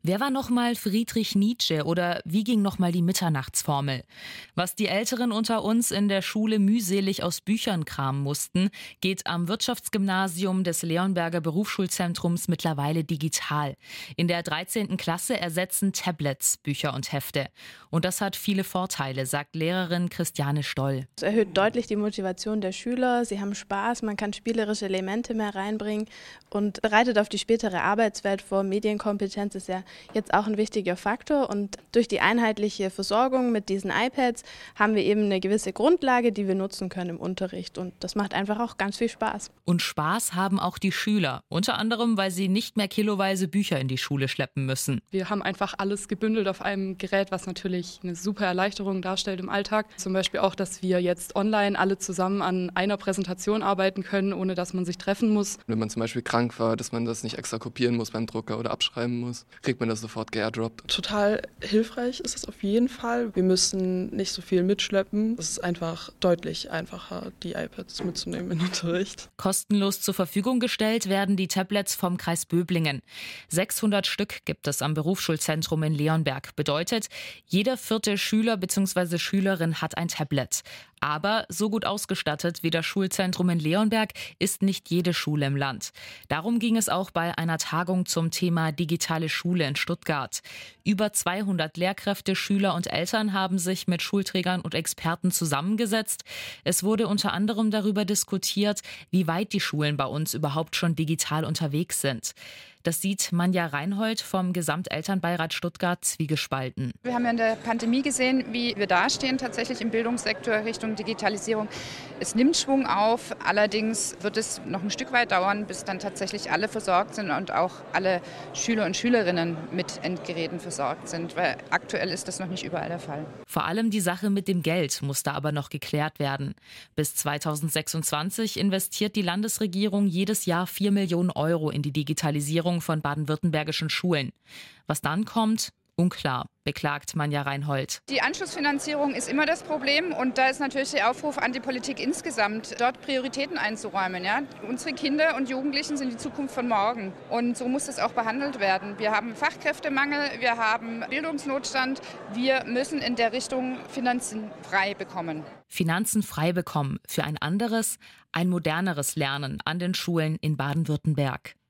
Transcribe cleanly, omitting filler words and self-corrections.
Wer war nochmal Friedrich Nietzsche oder wie ging nochmal die Mitternachtsformel? Was die Älteren unter uns in der Schule mühselig aus Büchern kramen mussten, geht am Wirtschaftsgymnasium des Leonberger Berufsschulzentrums mittlerweile digital. In der 13. Klasse ersetzen Tablets Bücher und Hefte. Und das hat viele Vorteile, sagt Lehrerin Christiane Stoll. Es erhöht deutlich die Motivation der Schüler, sie haben Spaß, man kann spielerische Elemente mehr reinbringen und bereitet auf die spätere Arbeitswelt vor. Medienkompetenz ist ja jetzt auch ein wichtiger Faktor und durch die einheitliche Versorgung mit diesen iPads haben wir eben eine gewisse Grundlage, die wir nutzen können im Unterricht und das macht einfach auch ganz viel Spaß. Und Spaß haben auch die Schüler, unter anderem, weil sie nicht mehr kiloweise Bücher in die Schule schleppen müssen. Wir haben einfach alles gebündelt auf einem Gerät, was natürlich eine super Erleichterung darstellt im Alltag. Zum Beispiel auch, dass wir jetzt online alle zusammen an einer Präsentation arbeiten können, ohne dass man sich treffen muss. Wenn man zum Beispiel krank war, dass man das nicht extra kopieren muss beim Drucker oder abschreiben muss, kriegt man das sofort geairdroppt. Total hilfreich ist es auf jeden Fall. Wir müssen nicht so viel mitschleppen. Es ist einfach deutlich einfacher, die iPads mitzunehmen in den Unterricht. Kostenlos zur Verfügung gestellt werden die Tablets vom Kreis Böblingen. 600 Stück gibt es am Berufsschulzentrum in Leonberg. Bedeutet, jeder 4. Schüler bzw. Schülerin hat ein Tablet. Aber so gut ausgestattet wie das Schulzentrum in Leonberg ist nicht jede Schule im Land. Darum ging es auch bei einer Tagung zum Thema digitale Schule in Stuttgart. Über 200 Lehrkräfte, Schüler und Eltern haben sich mit Schulträgern und Experten zusammengesetzt. Es wurde unter anderem darüber diskutiert, wie weit die Schulen bei uns überhaupt schon digital unterwegs sind. Das sieht Manja Reinhold vom Gesamtelternbeirat Stuttgart zwiegespalten. Wir haben ja in der Pandemie gesehen, wie wir dastehen tatsächlich im Bildungssektor Richtung Digitalisierung. Es nimmt Schwung auf, allerdings wird es noch ein Stück weit dauern, bis dann tatsächlich alle versorgt sind und auch alle Schüler und Schülerinnen mit Endgeräten versorgt sind, weil aktuell ist das noch nicht überall der Fall. Vor allem die Sache mit dem Geld muss da aber noch geklärt werden. Bis 2026 investiert die Landesregierung jedes Jahr 4 Millionen Euro in die Digitalisierung von baden-württembergischen Schulen. Was dann kommt, unklar, beklagt Manja Reinhold. Die Anschlussfinanzierung ist immer das Problem und da ist natürlich der Aufruf an die Politik insgesamt, dort Prioritäten einzuräumen. Ja? Unsere Kinder und Jugendlichen sind die Zukunft von morgen und so muss das auch behandelt werden. Wir haben Fachkräftemangel, wir haben Bildungsnotstand, wir müssen in der Richtung Finanzen frei bekommen. Finanzen frei bekommen für ein anderes, ein moderneres Lernen an den Schulen in Baden-Württemberg.